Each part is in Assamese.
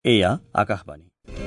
এয়া আকাশবাণী।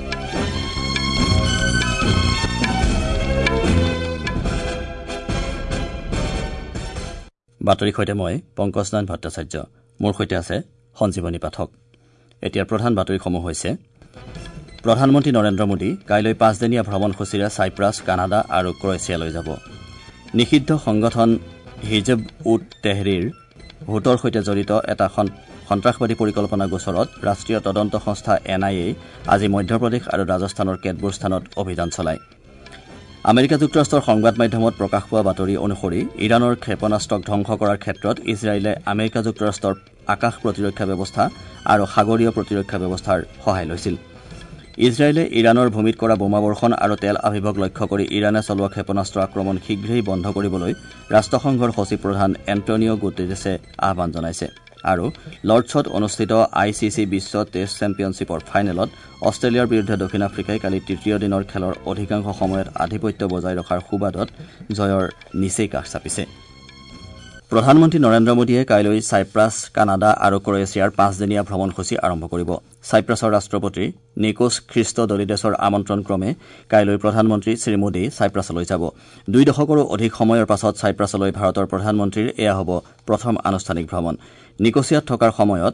বাতৰিৰ সৈতে মই পংকজ নাৰায়ণ ভট্টাচাৰ্য। মোৰ সৈতে আছে সঞ্জীৱনী পাঠক। এতিয়া প্ৰধান বাতৰিসমূহ হৈছে: প্ৰধানমন্ত্ৰী নৰেন্দ্ৰ মোদী কাইলৈ 5দিনীয়া ভ্ৰমণসূচীৰে ছাইপ্ৰাছ, কানাডা আৰু ক্ৰ'ৱেছিয়ালৈ যাব। নিষিদ্ধ সংগঠন হিজব উট তেহৰীৰ ভোটৰ সৈতে জড়িত এটা সন্ত্ৰাসবাদী পৰিকল্পনা গোচৰত ৰাষ্ট্ৰীয় তদন্ত সংস্থা NIA আজি মধ্যপ্ৰদেশ আৰু ৰাজস্থানৰ কেতবোৰ স্থানত অভিযান চলায়। আমেৰিকা যুক্তৰাষ্ট্ৰৰ সংবাদ মাধ্যমত প্ৰকাশ পোৱা বাতৰি অনুসৰি ইৰাণৰ ক্ষেপণাস্ত্ৰক ধ্বংস কৰাৰ ক্ষেত্ৰত ইজৰাইলে আমেৰিকা যুক্তৰাষ্ট্ৰৰ আকাশ প্ৰতিৰক্ষা ব্যৱস্থা আৰু সাগৰীয় প্ৰতিৰক্ষা ব্যৱস্থাৰ সহায় লৈছিল। ইজৰাইলে ইৰাণৰ ভূমিত কৰা বোমাবৰ্ষণ আৰু তেল আভিভক লক্ষ্য কৰি ইৰাণে চলোৱা ক্ষেপণাস্ত্ৰ আক্ৰমণ শীঘ্ৰেই বন্ধ কৰিবলৈ ৰাষ্ট্ৰসংঘৰ সচিব প্ৰধান এণ্টনিঅ' গুটেৰেছে আহ্বান জনাইছে। আৰু লৰ্ডছত অনুষ্ঠিত ICC বিশ্ব টেষ্ট চেম্পিয়নশ্বিপৰ ফাইনেলত অষ্ট্ৰেলিয়াৰ বিৰুদ্ধে দক্ষিণ আফ্ৰিকাই কালি তৃতীয় দিনৰ খেলৰ অধিকাংশ সময়ত আধিপত্য বজাই ৰখাৰ সুবাদত জয়ৰ নিচেই কাষ চাপিছে। প্ৰধানমন্ত্ৰী নৰেন্দ্ৰ মোদীয়ে কাইলৈ ছাইপ্ৰাছ, কানাডা আৰু ক্ৰ'ৱেছিয়াৰ 5দিনীয়া ভ্ৰমণসূচী আৰম্ভ কৰিব। ছাইপ্ৰাছৰ ৰাষ্ট্ৰপতি নিকোছ খ্ৰীষ্টডলিডেছৰ আমন্ত্ৰণক্ৰমে কাইলৈ প্ৰধানমন্ত্ৰী শ্ৰীমোদী ছাইপ্ৰাছলৈ যাব। 2 দশকৰো অধিক সময়ৰ পাছত ছাইপ্ৰাছলৈ ভাৰতৰ প্ৰধানমন্ত্ৰীৰ এয়া হ'ব প্ৰথম আনুষ্ঠানিক ভ্ৰমণ। নিকোছিয়াত থকাৰ সময়ত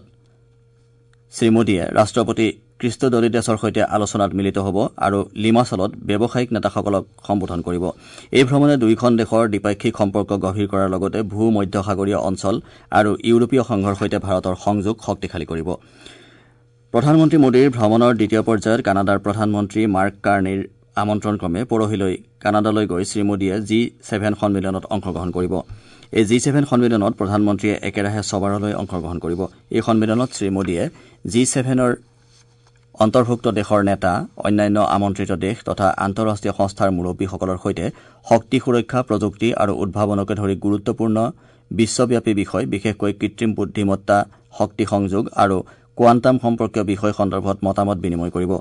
শ্ৰীমোদীয়ে ৰাষ্ট্ৰপতি খ্ৰীষ্টডলিডেছৰ সৈতে আলোচনাত মিলিত হ'ব আৰু লিমাছলত ব্যৱসায়িক নেতাসকলক সম্বোধন কৰিব। এই ভ্ৰমণে দুয়োখন দেশৰ দ্বিপাক্ষিক সম্পৰ্ক গভীৰ কৰাৰ লগতে ভূ-মধ্যসাগৰীয় অঞ্চল আৰু ইউৰোপীয় সংঘৰ সৈতে ভাৰতৰ সংযোগ শক্তিশালী কৰিব। প্ৰধানমন্ত্ৰী মোদীৰ ভ্ৰমণৰ দ্বিতীয় পৰ্যায়ত কানাডাৰ প্ৰধানমন্ত্ৰী মাৰ্ক কাৰ্ণিৰ আমন্ত্ৰণক্ৰমে পৰহিলৈ কানাডালৈ গৈ শ্ৰীমোদীয়ে G7 সন্মিলনত অংশগ্ৰহণ কৰিব। এই G7 সন্মিলনত প্ৰধানমন্ত্ৰীয়ে একেৰাহে ছবাৰলৈ অংশগ্ৰহণ কৰিব। এই সন্মিলনত শ্ৰীমোদীয়ে G7ৰ অন্তৰ্ভুক্ত দেশৰ নেতা, অন্যান্য আমন্ত্ৰিত দেশ তথা আন্তঃৰাষ্ট্ৰীয় সংস্থাৰ মুৰব্বীসকলৰ সৈতে শক্তি সুৰক্ষা, প্ৰযুক্তি আৰু উদ্ভাৱনকে ধৰি গুৰুত্বপূৰ্ণ বিশ্বব্যাপী বিষয়, বিশেষকৈ কৃত্ৰিম বুদ্ধিমত্তা, শক্তি সংযোগ আৰু কোৱাণ্টাম সম্পৰ্কীয় বিষয় সন্দৰ্ভত মতামত বিনিময় কৰিব।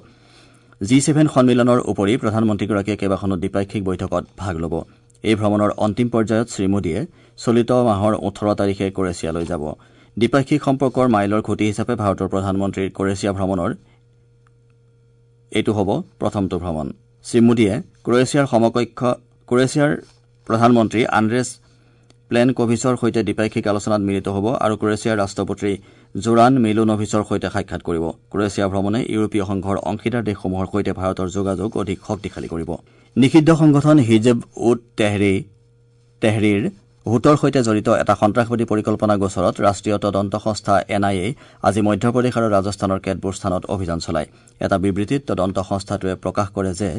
G7 সন্মিলনৰ উপৰি প্ৰধানমন্ত্ৰীগৰাকীয়ে কেইবাখনো দ্বিপাক্ষিক বৈঠকত ভাগ ল'ব। এই ভ্ৰমণৰ অন্তিম পৰ্যায়ত শ্ৰীমোদীয়ে চলিত মাহৰ 18 তাৰিখে ক্ৰ'ৱেছিয়ালৈ যাব। দ্বিপাক্ষিক সম্পৰ্কৰ মাইলৰ খুঁটি হিচাপে ভাৰতৰ প্ৰধানমন্ত্ৰীৰ ক্ৰ'ৱেছিয়া ভ্ৰমণৰ এইটো হ'ব প্ৰথমটো ভ্ৰমণ। শ্ৰীমোদীয়ে ক্ৰ'ৱেছিয়াৰ প্ৰধানমন্ত্ৰী আণ্ড্ৰেছ প্লেনকোভিছৰ সৈতে দ্বিপাক্ষিক আলোচনাত মিলিত হ'ব আৰু ক্ৰ'ৱেছিয়াৰ ৰাষ্ট্ৰপতি জোৰান মিলোনোভিছৰ সৈতে সাক্ষাৎ কৰিব। ক্ৰ'ৱেছিয়া ভ্ৰমণে ইউৰোপীয় সংঘৰ অংশীদাৰ দেশসমূহৰ সৈতে ভাৰতৰ যোগাযোগ অধিক শক্তিশালী কৰিব। নিষিদ্ধ সংগঠন হিজব উট তেহৰীৰ ভোটৰ সৈতে জড়িত এটা সন্ত্ৰাসবাদী পৰিকল্পনা গোচৰত ৰাষ্ট্ৰীয় তদন্ত সংস্থা NIA আজি মধ্যপ্ৰদেশ আৰু ৰাজস্থানৰ কেতবোৰ স্থানত অভিযান চলায়। এটা বিবৃতিত তদন্ত সংস্থাটোৱে প্ৰকাশ কৰে যে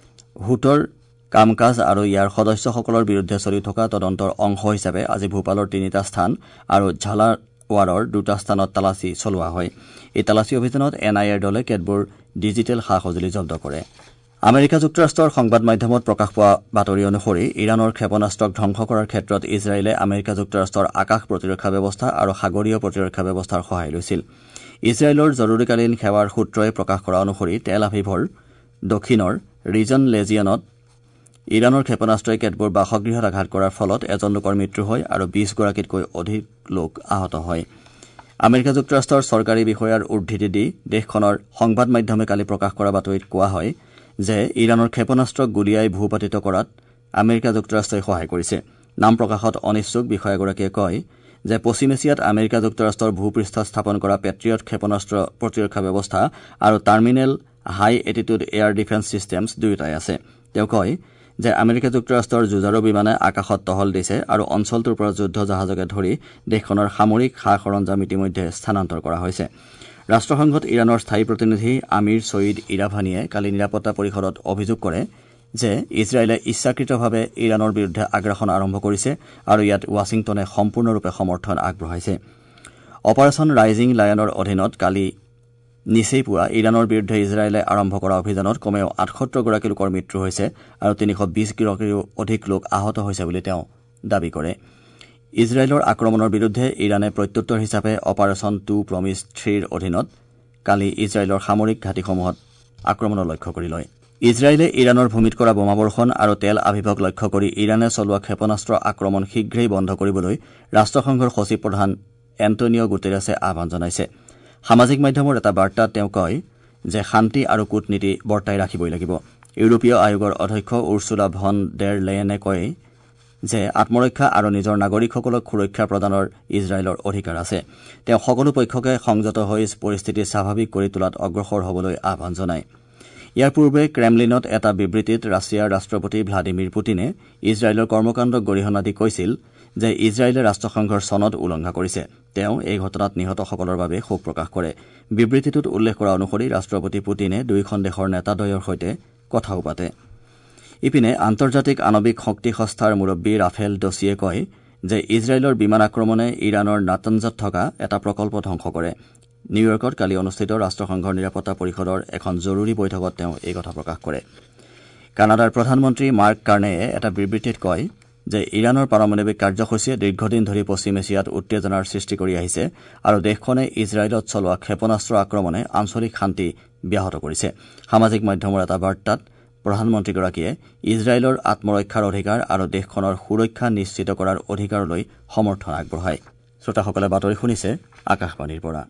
ভোটৰ কাম-কাজ আৰু ইয়াৰ সদস্যসকলৰ বিৰুদ্ধে চলি থকা তদন্তৰ অংশ হিচাপে আজি ভূপালৰ 3টা স্থান আৰু ঝালাৱাৰৰ 2টা স্থানত তালাচী চলোৱা হয়। এই তালাচী অভিযানত NIAৰ দলে কেতবোৰ ডিজিটেল সা-সঁজুলি জব্দ কৰে। আমেৰিকা যুক্তৰাষ্ট্ৰৰ সংবাদ মাধ্যমত প্ৰকাশ পোৱা বাতৰি অনুসৰি ইৰাণৰ ক্ষেপণাস্ত্ৰক ধ্বংস কৰাৰ ক্ষেত্ৰত ইজৰাইলে আমেৰিকা যুক্তৰাষ্ট্ৰৰ আকাশ প্ৰতিৰক্ষা ব্যৱস্থা আৰু সাগৰীয় প্ৰতিৰক্ষা ব্যৱস্থাৰ সহায় লৈছিল। ইজৰাইলৰ জৰুৰীকালীন সেৱাৰ সূত্ৰই প্ৰকাশ কৰা অনুসৰি তেল আভিভৰ দক্ষিণৰ ৰিজন লেজিয়নত ইৰাণৰ ক্ষেপণাস্ত্ৰই কেতবোৰ বাসগৃহত আঘাত কৰাৰ ফলত এজন লোকৰ মৃত্যু হয় আৰু 20 গৰাকীতকৈ অধিক লোক আহত হয়। আমেৰিকা যুক্তৰাষ্ট্ৰৰ চৰকাৰী বিষয়াৰ উদ্ধৃতি দি দেশখনৰ সংবাদ মাধ্যমে কালি প্ৰকাশ কৰা বাতৰিত কোৱা হয় যে ইৰাণৰ ক্ষেপণাস্ত্ৰক গুলীয়াই ভূপাতিত কৰাত আমেৰিকা যুক্তৰাষ্ট্ৰই সহায় কৰিছে। নাম প্ৰকাশত অনিচ্ছুক বিষয়াগৰাকীয়ে কয় যে পশ্চিম এছিয়াত আমেৰিকা যুক্তৰাষ্ট্ৰৰ ভূপৃষ্ঠত স্থাপন কৰা পেট্ৰিয়ট ক্ষেপণাস্ত্ৰ প্ৰতিৰক্ষা ব্যৱস্থা আৰু terminal high altitude air defence systems দুয়োটাই আছে। তেওঁ কয় যে আমেৰিকা যুক্তৰাষ্ট্ৰৰ যুঁজাৰু বিমানে আকাশত টহল দিছে আৰু অঞ্চলটোৰ পৰা যুদ্ধ জাহাজকে ধৰি দেশখনৰ সামৰিক সা-সৰঞ্জাম ইতিমধ্যে স্থানান্তৰ কৰা হৈছে। ৰাষ্ট্ৰসংঘত ইৰাণৰ স্থায়ী প্ৰতিনিধি আমিৰ ছয়িদ ইৰাভানীয়ে কালি নিৰাপত্তা পৰিষদত অভিযোগ কৰে যে ইজৰাইলে ইচ্ছাকৃতভাৱে ইৰাণৰ বিৰুদ্ধে আগ্ৰাসন আৰম্ভ কৰিছে আৰু ইয়াত ৱাশ্বিংটনে সম্পূৰ্ণৰূপে সমৰ্থন আগবঢ়াইছে। অপাৰেচন ৰাইজিং লায়নৰ অধীনত কালি নিচেই পুৱা ইৰাণৰ বিৰুদ্ধে ইজৰাইলে আৰম্ভ কৰা অভিযানত কমেও 78 গৰাকী লোকৰ মৃত্যু হৈছে আৰু 320 গৰাকীৰো অধিক লোক আহত হৈছে বুলি তেওঁ দাবী কৰে। ইজৰাইলৰ আক্ৰমণৰ বিৰুদ্ধে ইৰাণে প্ৰত্যুত্তৰ হিচাপে অপাৰেচন 2 প্ৰমিছ 3ৰ অধীনত কালি ইজৰাইলৰ সামৰিক ঘাটিসমূহত আক্ৰমণৰ লক্ষ্য কৰি লয়। ইজৰাইলে ইৰাণৰ ভূমিত কৰা বোমাবৰ্ষণ আৰু তেল আভিভক লক্ষ্য কৰি ইৰাণে চলোৱা ক্ষেপণাস্ত্ৰ আক্ৰমণ শীঘ্ৰেই বন্ধ কৰিবলৈ ৰাষ্ট্ৰসংঘৰ সচিব প্ৰধান এণ্টনিঅ' গুটেৰেছে আহ্বান জনাইছে। সামাজিক মাধ্যমৰ এটা বাৰ্তাত তেওঁ কয় যে শান্তি আৰু কূটনীতি বৰ্তাই ৰাখিবই লাগিব ইউৰোপীয় আয়োগৰ অধ্যক্ষ উৰ্চুলা ভন ডেৰ লেয়েনে কয় যে আত্মৰক্ষা আৰু নিজৰ নাগৰিকসকলক সুৰক্ষা প্ৰদানৰ ইজৰাইলৰ অধিকাৰ আছে তেওঁ সকলো পক্ষকে সংযত হৈ পৰিস্থিতি স্বাভাৱিক কৰি তোলাত অগ্ৰসৰ হ'বলৈ আহ্বান জনায় ইয়াৰ পূৰ্বে ক্ৰেমলিনত এটা বিবৃতিত ৰাছিয়াৰ ৰাষ্ট্ৰপতি ভ্লাডিমিৰ পুটিনে ইজৰাইলৰ কৰ্মকাণ্ডক গৰিহণা দি কৈছিল যে ইজৰাইলে ৰাষ্ট্ৰসংঘৰ চনদ উলংঘা কৰিছে তেওঁ এই ঘটনাত নিহতসকলৰ বাবে শোক প্ৰকাশ কৰে বিবৃতিটোত উল্লেখ কৰা অনুসৰি ৰাষ্ট্ৰপতি পুটিনে দুয়োখন দেশৰ নেতাদ্বয়ৰ সৈতে কথাও পাতে ইপিনে আন্তৰ্জাতিক আণৱিক শক্তি সংস্থাৰ মুৰব্বী ৰাফেল ডছিয়ে কয় যে ইজৰাইলৰ বিমান আক্ৰমণে ইৰাণৰ নাটানজত থকা এটা প্ৰকল্প ধ্বংস কৰে নিউয়ৰ্কত কালি অনুষ্ঠিত ৰাষ্ট্ৰসংঘৰ নিৰাপত্তা পৰিষদৰ এখন জৰুৰী বৈঠকত তেওঁ এই কথা প্ৰকাশ কৰে কানাডাৰ প্ৰধানমন্ত্ৰী মাৰ্ক কাৰ্নেয়ে এটা বিবৃতিত কয় যে ইৰাণৰ পাৰমাণৱিক কাৰ্যসূচীয়ে দীৰ্ঘদিন ধৰি পশ্চিম এছিয়াত উত্তেজনাৰ সৃষ্টি কৰি আহিছে আৰু দেশখনে ইজৰাইলত চলোৱা ক্ষেপণাস্ত্ৰ আক্ৰমণে আঞ্চলিক শান্তি ব্যাহত কৰিছে সামাজিক মাধ্যমৰ এটা বাৰ্তাত প্ৰধানমন্ত্ৰীগৰাকীয়ে ইজৰাইলৰ আত্মৰক্ষাৰ অধিকাৰ আৰু দেশখনৰ সুৰক্ষা নিশ্চিত কৰাৰ অধিকাৰলৈ সমৰ্থন আগবঢ়ায় শ্ৰোতাসকলে বাতৰি শুনিছে আকাশবাণীৰ পৰা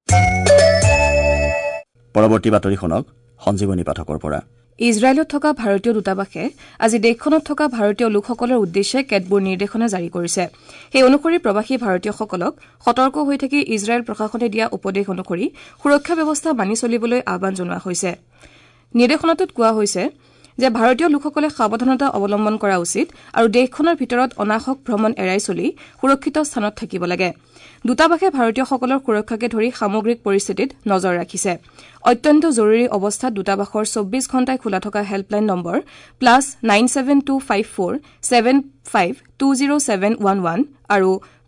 পৰৱৰ্তী বাতৰি শুনক সঞ্জীৱনী পাঠকৰ পৰা ইজৰাইলত থকা ভাৰতীয় দূতাবাসে আজি দেশখনত থকা ভাৰতীয় লোকসকলৰ উদ্দেশ্যে কেতবোৰ নিৰ্দেশনা জাৰি কৰিছে সেই অনুসৰি প্ৰৱাসী ভাৰতীয়সকলক সতৰ্ক হৈ থাকি ইজৰাইল প্ৰশাসনে দিয়া উপদেশ অনুসৰি সুৰক্ষা ব্যৱস্থা মানি চলিবলৈ আহ্বান জনোৱা হৈছে নিৰ্দেশনাটোত কোৱা হৈছে যে ভাৰতীয় লোকসকলে সাৱধানতা অৱলম্বন কৰা উচিত আৰু দেশখনৰ ভিতৰত অনাহক ভ্ৰমণ এৰাই চলি সুৰক্ষিত স্থানত থাকিব লাগে দূতাবাসে ভাৰতীয়সকলৰ সুৰক্ষাকে ধৰি সামগ্ৰিক পৰিস্থিতিত নজৰ ৰাখিছে অত্যন্ত জৰুৰী অৱস্থাত দূতাবাসৰ 24 ঘণ্টাই খোলা থকা হেল্পলাইন নম্বৰ +9725475207111 আৰু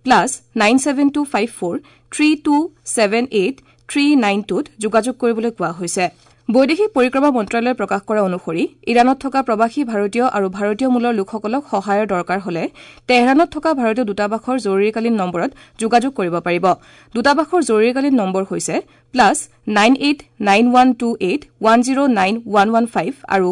+97254327839ত যোগাযোগ কৰিবলৈ কোৱা হৈছে বৈদেশিক পৰিক্ৰমা মন্ত্ৰালয়ে প্ৰকাশ কৰা অনুসৰি ইৰাণত থকা প্ৰৱাসী ভাৰতীয় আৰু ভাৰতীয় মূলৰ লোকসকলক সহায়ৰ দৰকাৰ হলে তেহৰাণত থকা ভাৰতীয় দূতাবাসৰ জৰুৰীকালীন নম্বৰত যোগাযোগ কৰিব পাৰিব দূতাবাসৰ জৰুৰীকালীন নম্বৰ হৈছে +989128109115 আৰু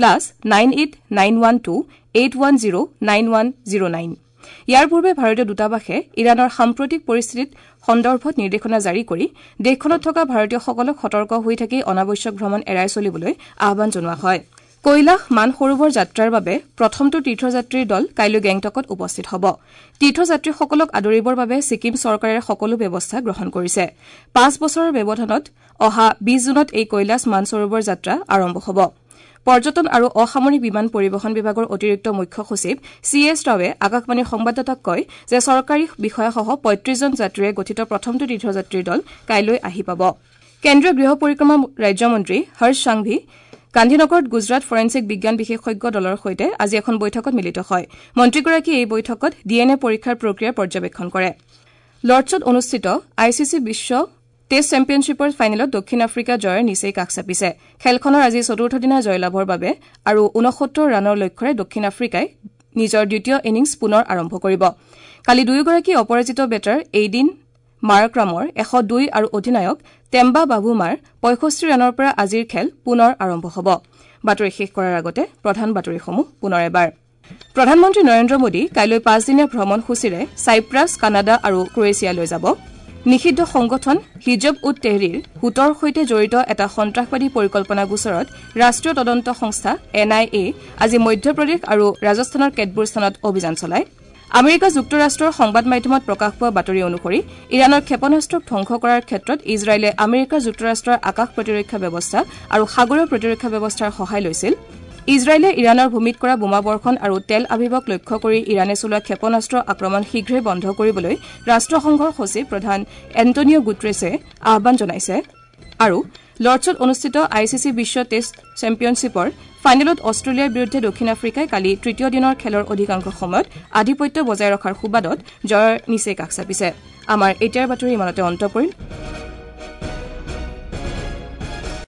+989128109109 ইয়াৰ পূৰ্বে ভাৰতীয় দূতাবাসে ইৰাণৰ সাম্প্ৰতিক পৰিস্থিতিত সন্দৰ্ভত নিৰ্দেশনা জাৰি কৰি দেশখনত থকা ভাৰতীয়সকলক সতৰ্ক হৈ থাকি অনাৱশ্যক ভ্ৰমণ এৰাই চলিবলৈ আহ্বান জনোৱা হয় কৈলাশ মানসৰোবৰ যাত্ৰাৰ বাবে প্ৰথমটো তীৰ্থযাত্ৰীৰ দল কাইলৈ গেংটকত উপস্থিত হ'ব তীৰ্থযাত্ৰীসকলক আদৰিবৰ বাবে ছিকিম চৰকাৰে সকলো ব্যৱস্থা গ্ৰহণ কৰিছে 5 বছৰৰ ব্যৱধানত অহা 20 জুনত এই কৈলাশ মানসৰোবৰ যাত্ৰা আৰম্ভ হ'ব পৰ্যটন আৰু অসামৰিক বিমান পৰিবহণ বিভাগৰ অতিৰিক্ত মুখ্য সচিব CS ৰাৱে আকাশবাণীৰ সংবাদদাতাক কয় যে চৰকাৰী বিষয়াসহ 35 জন যাত্ৰীৰে গঠিত প্ৰথমটো তীৰ্থযাত্ৰীৰ দল কাইলৈ আহি পাব কেন্দ্ৰীয় গৃহ পৰিক্ৰমা ৰাজ্যমন্ত্ৰী হৰ্ষ সাংভি গান্ধীনগৰত গুজৰাট ফৰেন্সিক বিজ্ঞান বিশেষজ্ঞ দলৰ সৈতে আজি এখন বৈঠকত মিলিত হয় মন্ত্ৰীগৰাকীয়ে এই বৈঠকত DNA পৰীক্ষাৰ প্ৰক্ৰিয়া পৰ্যবেক্ষণ কৰে লৰ্ডছত অনুষ্ঠিত ICC বিশ্ব টেষ্ট চেম্পিয়নশ্বিপৰ ফাইনেলত দক্ষিণ আফ্ৰিকা জয়ৰ নিচেই কাষ চাপিছে খেলখনৰ আজি চতুৰ্থ দিনা জয়লাভৰ বাবে আৰু 69 ৰানৰ লক্ষ্যৰে দক্ষিণ আফ্ৰিকাই নিজৰ দ্বিতীয় ইনিংছ পুনৰ আৰম্ভ কৰিব কালি দুয়োগৰাকী অপৰাজিত বেটাৰ এইডিন মাৰ্ক্ৰামৰ 102 আৰু অধিনায়ক টেম্বা বাবুমাৰ 65 ৰানৰ পৰা আজিৰ খেল পুনৰ আৰম্ভ হ'ব বাতৰি শেষ কৰাৰ আগতে প্ৰধান বাতৰিসমূহ পুনৰ এবাৰ প্ৰধানমন্ত্ৰী নৰেন্দ্ৰ মোদী কাইলৈ 5 দিনীয়া ভ্ৰমণ সূচীৰে ছাইপ্ৰাছ কানাডা আৰু ক্ৰোয়েছিয়ালৈ যাব নিষিদ্ধ সংগঠন হিজব উত তেহৰিৰ হুটৰ সৈতে জড়িত এটা সন্ত্ৰাসবাদী পৰিকল্পনা গোচৰত ৰাষ্ট্ৰীয় তদন্ত সংস্থা NIA আজি মধ্যপ্ৰদেশ আৰু ৰাজস্থানৰ কেতবোৰ স্থানত অভিযান চলায় আমেৰিকা যুক্তৰাষ্ট্ৰৰ সংবাদ মাধ্যমত প্ৰকাশ পোৱা বাতৰি অনুসৰি ইৰাণৰ ক্ষেপণাস্ত্ৰক ধ্বংস কৰাৰ ক্ষেত্ৰত ইজৰাইলে আমেৰিকা যুক্তৰাষ্ট্ৰৰ আকাশ প্ৰতিৰক্ষা ব্যৱস্থা আৰু সাগৰীয় প্ৰতিৰক্ষা ব্যৱস্থাৰ সহায় লৈছিল ইজৰাইলে ইৰাণৰ ভূমিত কৰা বোমাবৰ্ষণ আৰু তেল আভিৱক লক্ষ্য কৰি ইৰাণে চলোৱা ক্ষেপণাস্ত্ৰ আক্ৰমণ শীঘ্ৰেই বন্ধ কৰিবলৈ ৰাষ্ট্ৰসংঘৰ সচিব প্ৰধান এণ্টনিঅ গুটেৰেছে আহ্বান জনাইছে আৰু লৰ্ডছত অনুষ্ঠিত ICC বিশ্ব টেষ্ট চেম্পিয়নশ্বিপৰ ফাইনেলত অষ্ট্ৰেলিয়াৰ বিৰুদ্ধে দক্ষিণ আফ্ৰিকাই কালি তৃতীয় দিনৰ খেলৰ অধিকাংশ সময়ত আধিপত্য বজাই ৰখাৰ সুবাদত জয়ৰ নিচেই কাষ চাপিছে আমাৰ এতিয়াৰ বাতৰি ইমানতে অন্ত পৰিল